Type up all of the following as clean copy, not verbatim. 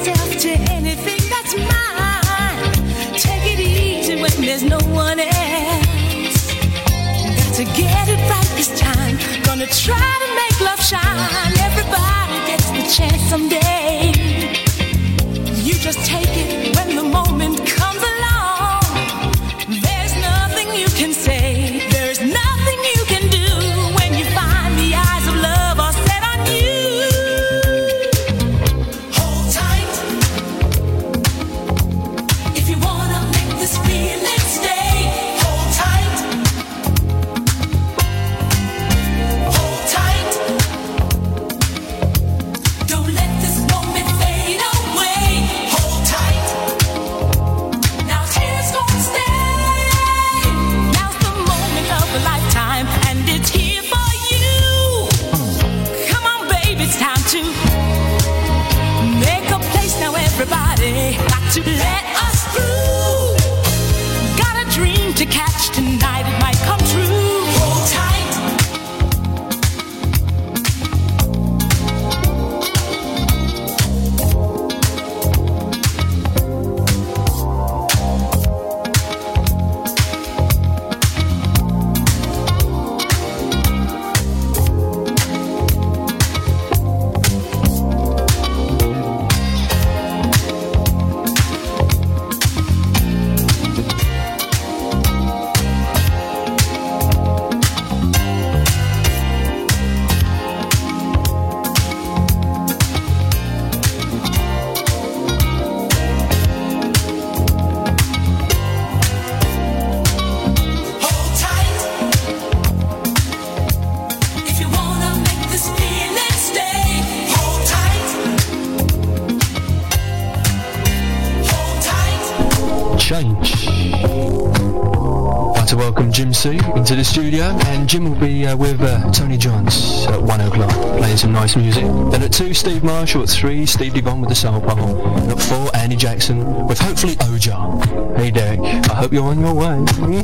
yourself to anything that's mine. Take it easy when there's no one else. Got to get it right this time. Gonna try to make love shine. Everybody gets the chance someday. You just take it when the moment comes along. There's nothing you can say. There's nothing you can do when you find the eyes of love are set on you. Hold tight. If you wanna make this feeling stay, hold tight. Hold tight. Don't let this moment fade away. Hold tight. Now here's gonna stay. Now's the moment of a lifetime, and it's here for you. Come on, baby, it's time to make a place now. Everybody got to let us through. Got a dream to catch tonight, it might come true. Hold tight. Hold tight. If you wanna make this feeling stay, hold tight. Hold tight. Change. I'd like to welcome Jim C into the studio, and Jim will be with Tony Johns at 1 o'clock playing some nice music. Then at 2, Steve Marshall. At 3, Steve Devon with the Soul Pole. And at 4, Andy Jackson with hopefully Oja. Hey Derek, I hope you're on your way.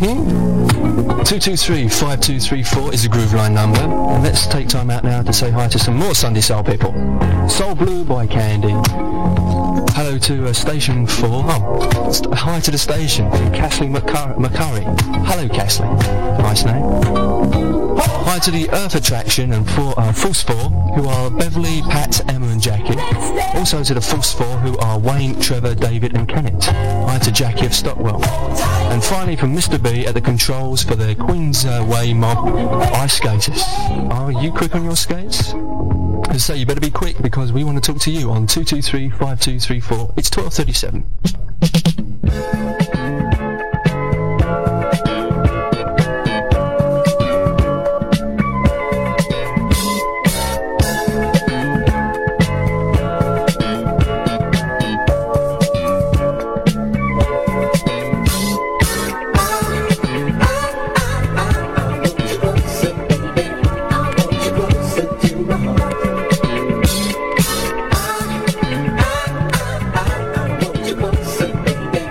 223-5234 is the Groove Line number, and let's take time out now to say hi to some more Sunday Soul people. Soul Blue by Candy. Hello to Station 4. Oh, hi to the station from Kathleen McCurry. Hello, Kathleen. Nice name. Hi to the Earth Attraction and Force 4, who are Beverly, Pat, Emma and Jackie. Also to the Force 4, who are Wayne, Trevor, David and Kenneth. Hi to Jackie of Stockwell. And finally from Mr. B at the controls for the Queens Way Mob Ice Skaters. Are you quick on your skates? As I say, you better be quick because we want to talk to you on 223-5234. It's 12:37. Baby,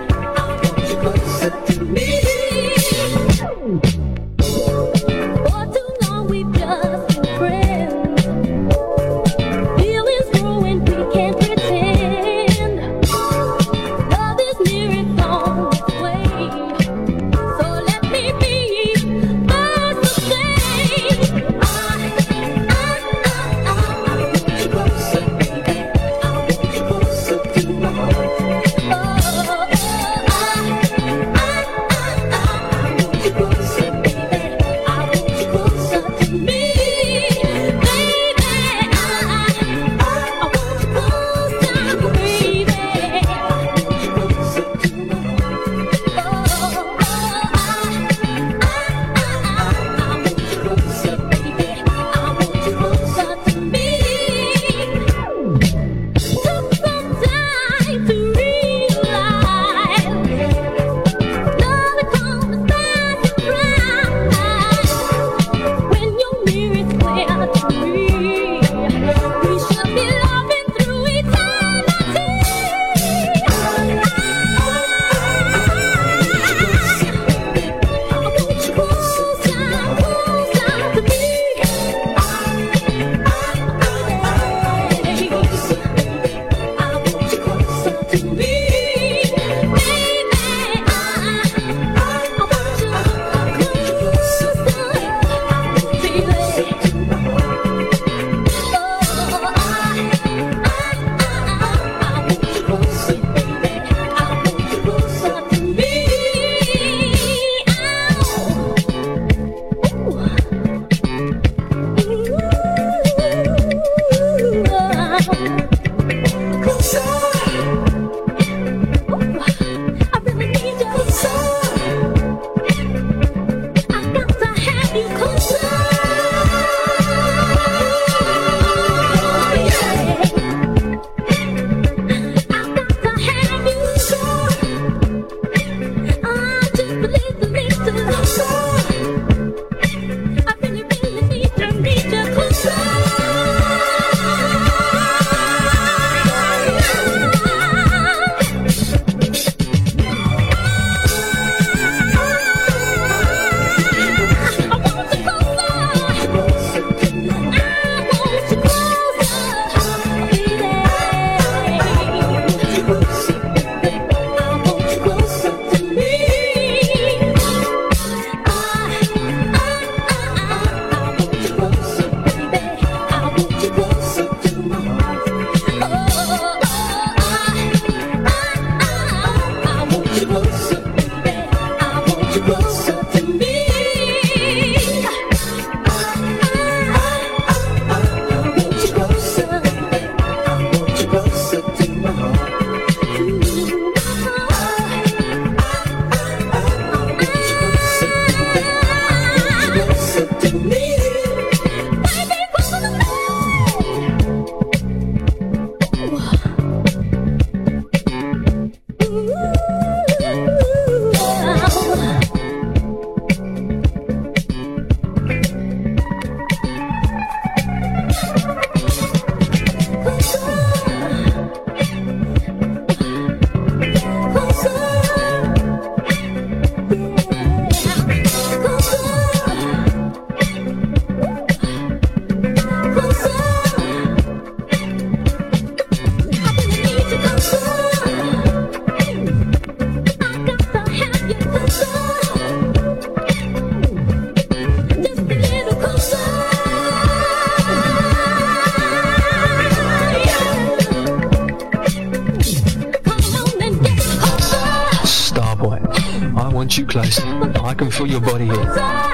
close. I can feel your body here.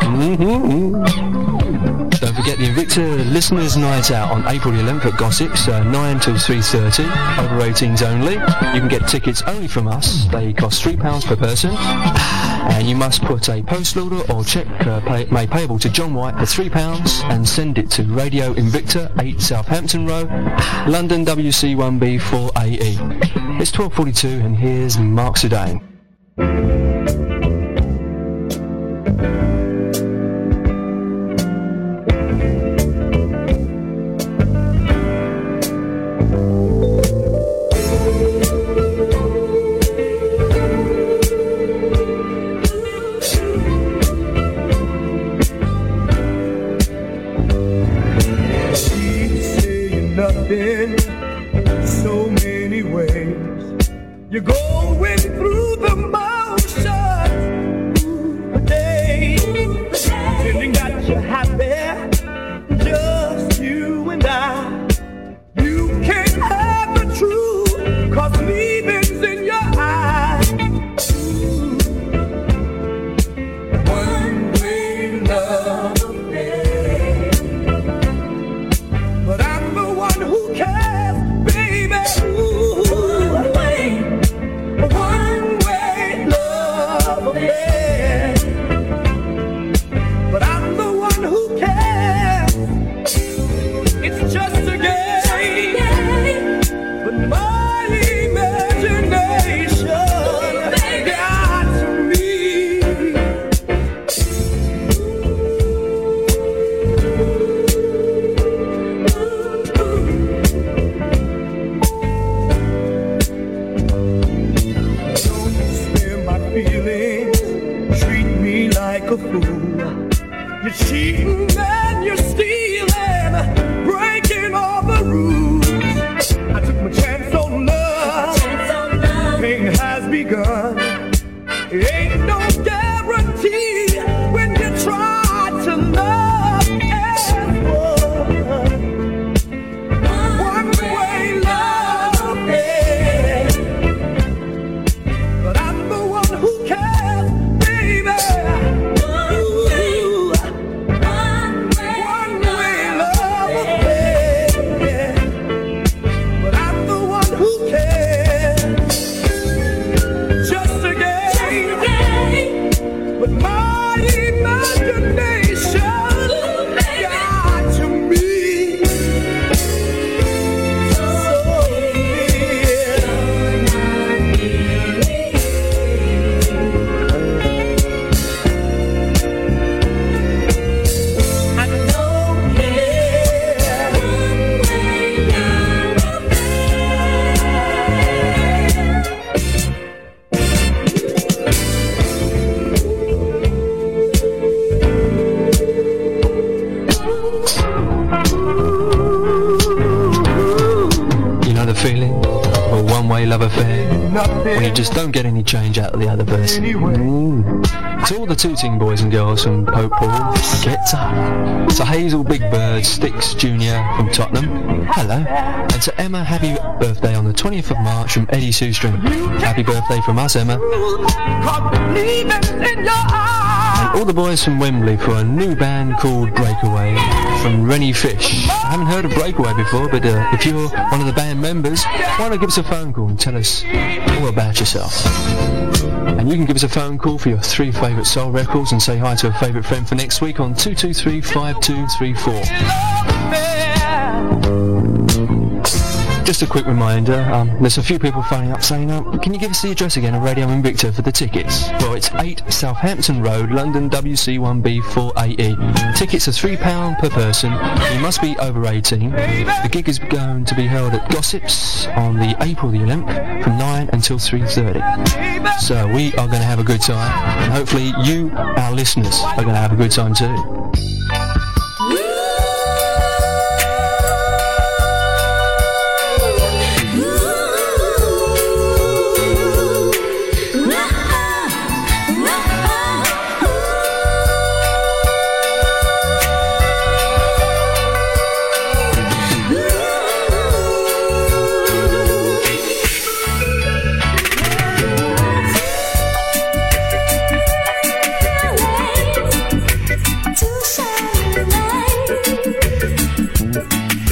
Don't forget the Invicta Listeners Night Out on April the 11th at Gossips, 9 till 3:30, over 18s only. You can get tickets only from us. They cost £3 per person, and you must put a postal order or cheque made payable to John White for £3 and send it to Radio Invicta, 8 Southampton Road, London WC1B 4AE. It's 12:42 and here's Mark Sedan. When you just don't get any change out of the other person. To all the tooting boys and girls from Pope Paul, get up. To Hazel Big Bird Sticks Jr. from Tottenham, hello. And to Emma, happy birthday on the 20th of March from Eddie Shoestring. Happy birthday from us, Emma. And all the boys from Wembley for a new band called Breakaway from Rennie Fish. I haven't heard of Breakaway before, but if you're one of the band members, why not give us a phone call and tell us all about yourself. And you can give us a phone call for your 3 favourite soul records and say hi to a favourite friend for next week on 223-5234. Just a quick reminder, there's a few people phoning up saying, can you give us the address again of Radio Invicta for the tickets? Well, it's 8 Southampton Road, London WC1B 4AE. Tickets are £3 per person. You must be over 18. The gig is going to be held at Gossips on the April the 11th from 9 until 3:30. So we are going to have a good time, and hopefully you, our listeners, are going to have a good time too.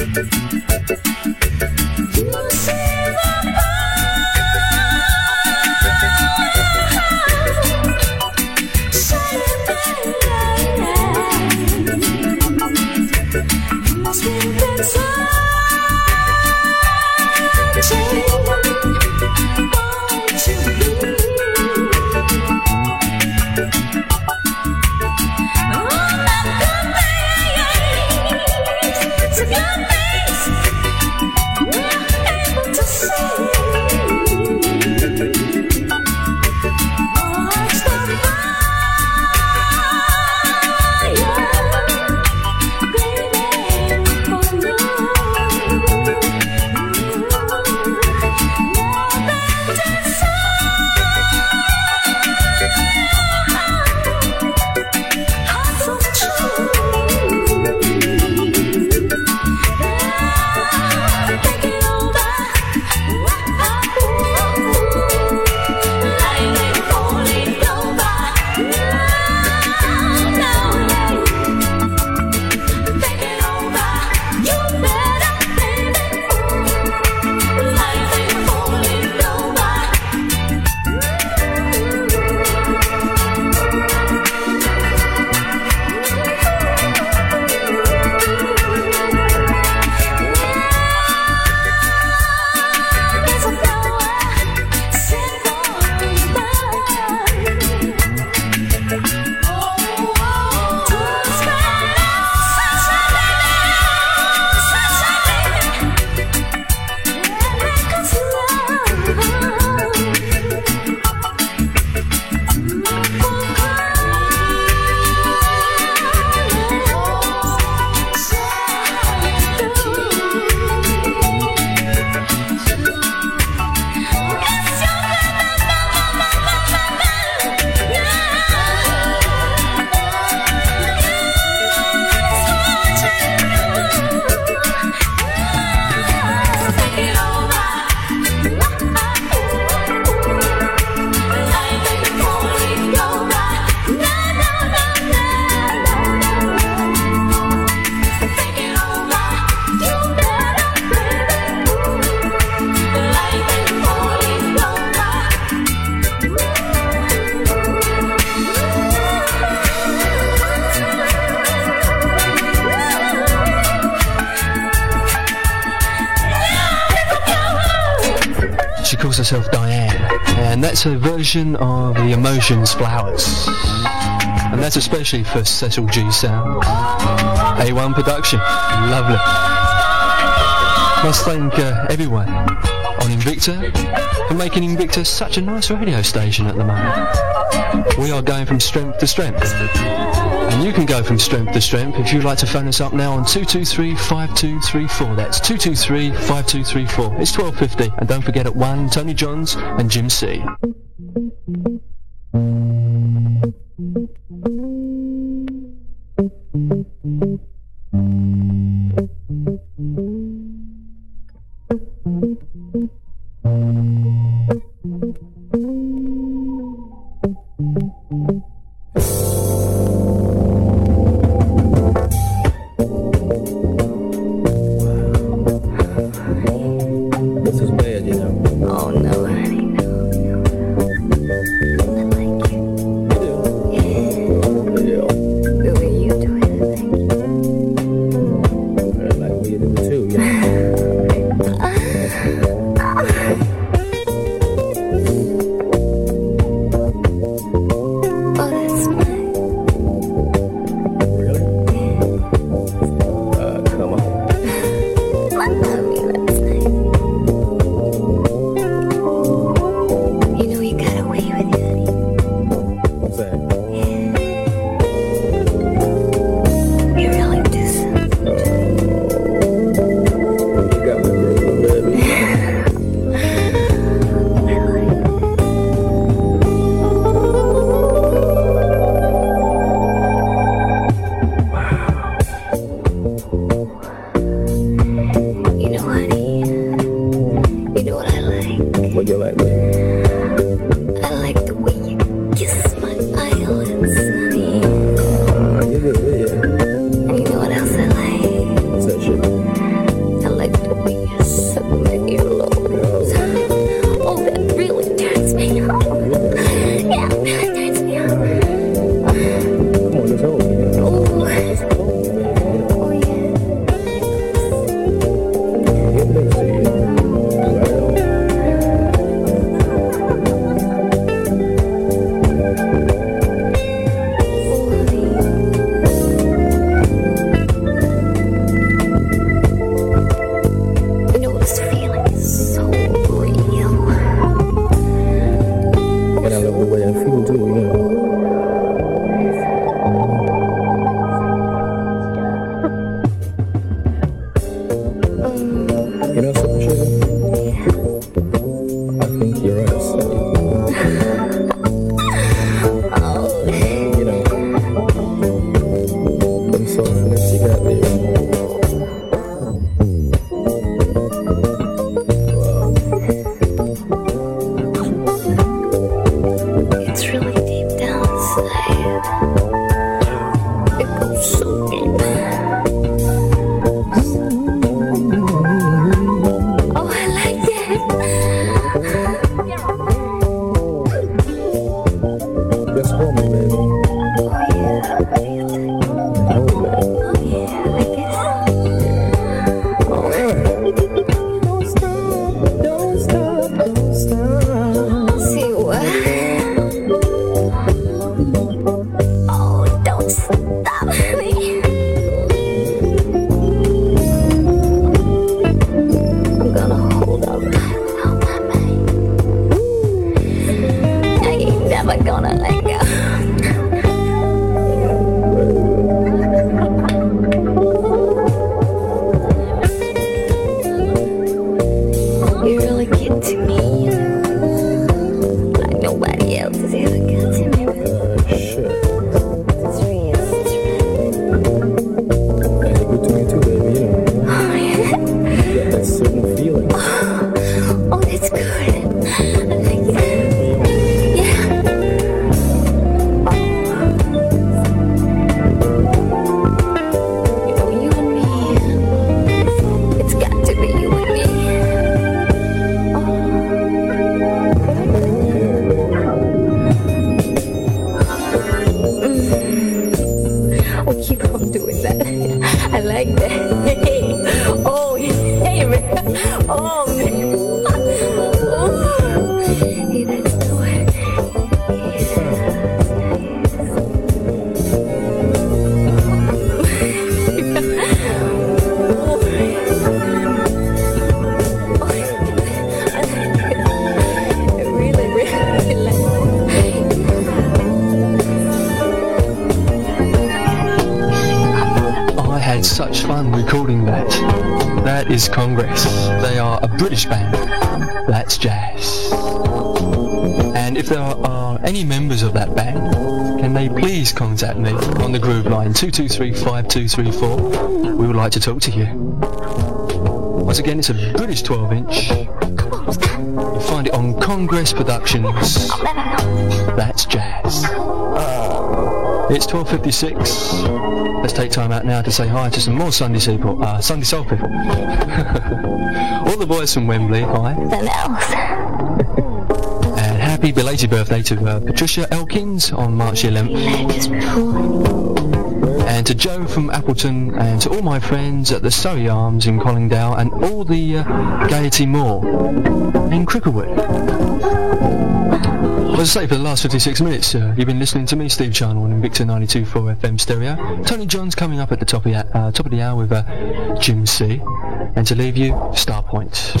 Herself Diane, and that's her version of the Emotions Flowers, and that's especially for Cecil G Sound, A1 production. Lovely. Must thank everyone on Invicta for making Invicta such a nice radio station at the moment. We are going from strength to strength, and you can go from strength to strength if you'd like to phone us up now on 223-5234. That's 223-5234. It's 12:50, and don't forget at 1, Tony Johns and Jim C. This is bad, you know. Oh no, honey, no. fun recording that. That is Congress. They are a British band. That's jazz. And if there are any members of that band, can they please contact me on the Groove Line 223-5234. We would like to talk to you. Once again, it's a British 12-inch. You find it on Congress Productions. That's jazz. It's 12:56. Let's take time out now to say hi to some more Sunday Soul people. All the boys from Wembley, hi. And happy belated birthday to Patricia Elkins on March 11th. And to Joe from Appleton, and to all my friends at the Surrey Arms in Collingdale, and all the Gaiety Moor in Cricklewood. As I say, for the last 56 minutes, you've been listening to me, Steve Charnel, on Invicta 92.4 FM stereo. Tony John's coming up at the top of the hour with Jim C. And to leave you, Starpoint.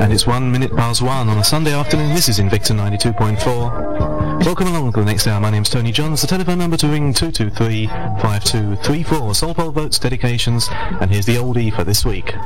And it's 1 minute past 1 on a Sunday afternoon. This is Invicta 92.4. Welcome along for the next hour. My name's Tony Johns. The telephone number to ring 223-5234. Soul Poll votes, dedications, and here's the oldie for this week.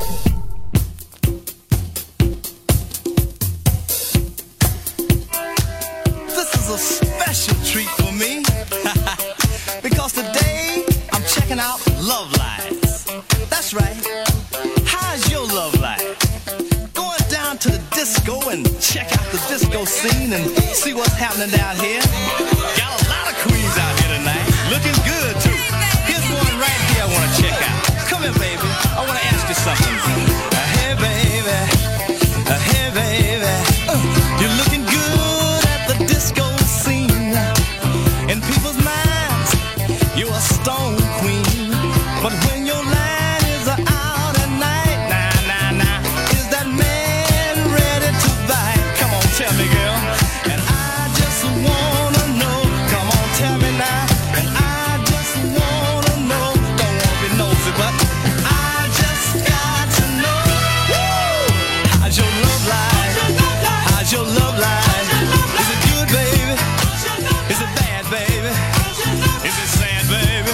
This is a special treat for me because today I'm checking out Love Lives. That's right. How's your love life? Going down to the disco and check out the disco scene and see what's happening down here. Got a lot of queens out here tonight, looking good too. Here's one right here I want to check out. Come here, baby. I want to ask you something. Hey, baby. Hey, baby. You're looking good at the disco scene. In people's minds, you're a stone queen. But when your line is out at night, nah, is that man ready to bite? Come on, tell me, girl. And I just wanna know. Come on, tell me now. And I just wanna know. Don't wanna be nosy, but I just got to know. Woo! How's your love life? How's your love life? Is it good, baby? Is it bad, baby? Is it sad, baby?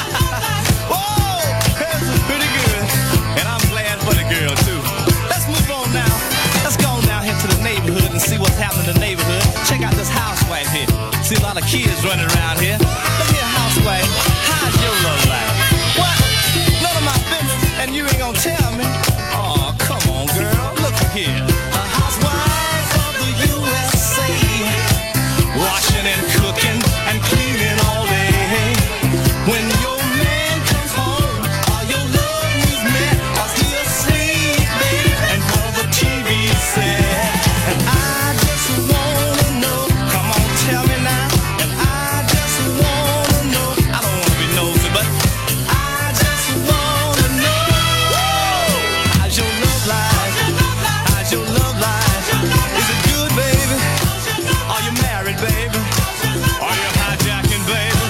Whoa! This is pretty good. And I'm glad for the girl, too. Let's move on now. Let's go down here to the neighborhood and see what's happening in the neighborhood. Check out this housewife here. See a lot of kids running around here. Look here, housewife. How's your love life? What? None of my business, and you ain't gonna tell me? Oh, come on, girl. Look here. A housewife of the USA. Washing and cooking and cleaning all day. When your man comes home, all your love needs met. Cause he asleep, baby, and for the TV set. And I just wanna know. Come on, tell me now. And I just wanna know. I don't wanna be nosy, but I just wanna know. Woo! How's your love life? How's your love life? Is it good, baby? Are you married, baby? Are you hijacking, baby?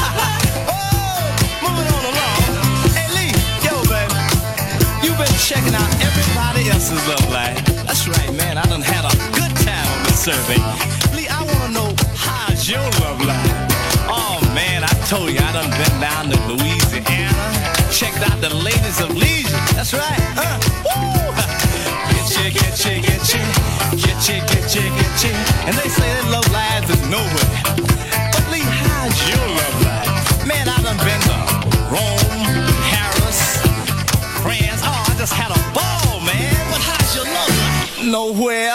Oh, moving on along. Hey, Lee, yo, baby. You've been checking out everybody else's love life. That's right, man. I done had a good time on this survey. Lee, I want to know, how's your love life? Oh, man, I told you, I done been down to Louisiana. Checked out the ladies of leisure. That's right. Woo! Get you. And they say that love lives is nowhere. But Lee, how's your love life? Man, I done been to Rome, Paris, France. Oh, I just had a ball, man. But how's your love life? Nowhere.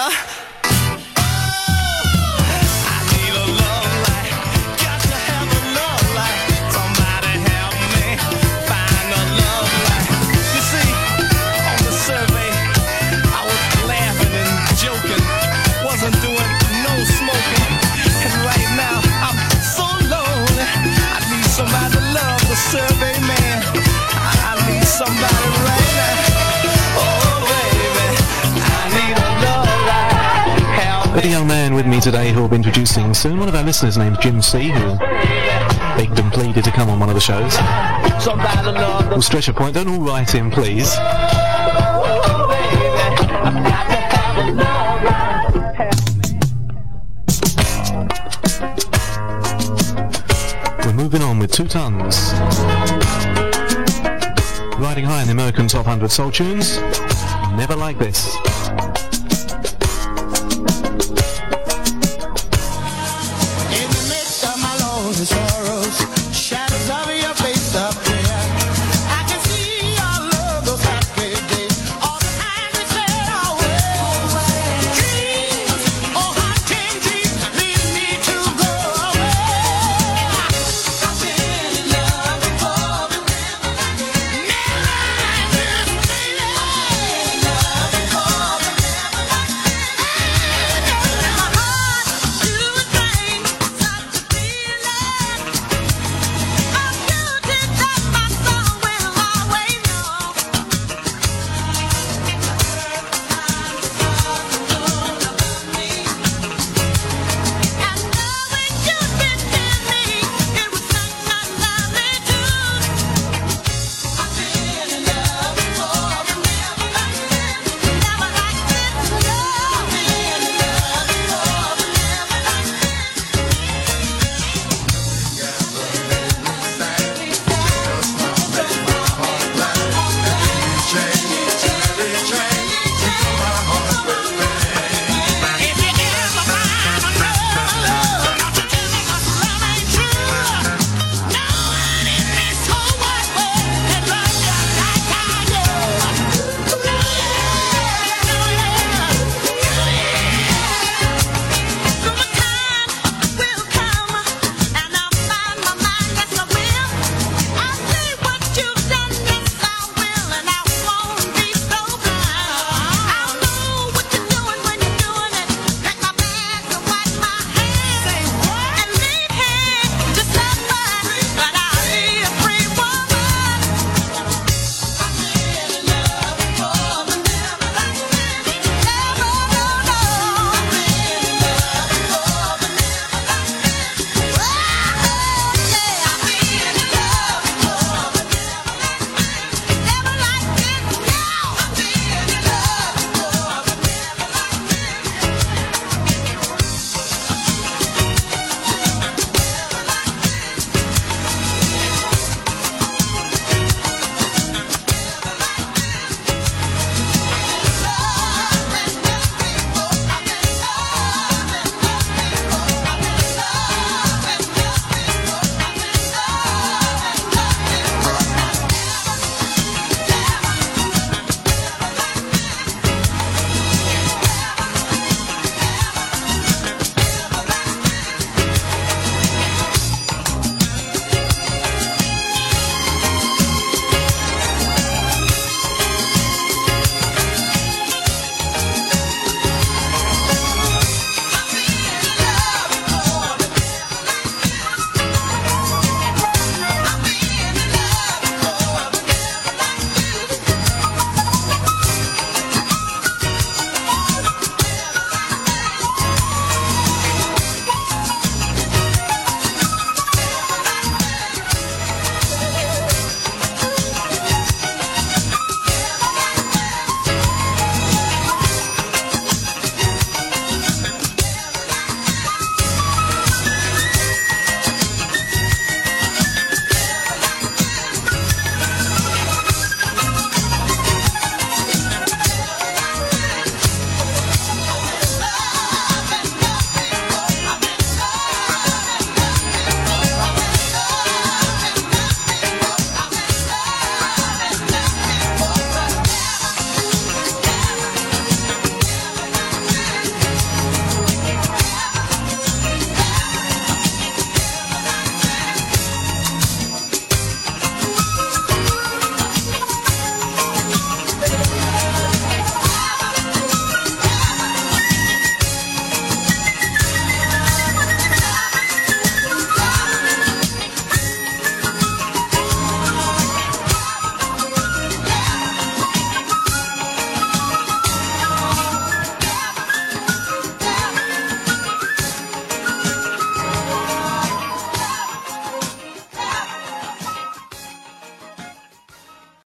I need a love life. Got to have a love life. Somebody help me find a love life. You see, on the survey, I was laughing and joking. Wasn't doing no smoking. And right now, I'm so lonely. I need somebody to love the survey man. I need somebody right now. Oh, baby, I need a love life. Got a young man with me today who will be introducing soon. One of our listeners named Jim C, who begged and pleaded to come on one of the shows. Somebody to love We'll stretch a point. Don't all write in, please. Oh, baby, I've got to have a love life. We're moving on with 2 tons. Riding high in the American Top 100 Soul Tunes. Never Like This.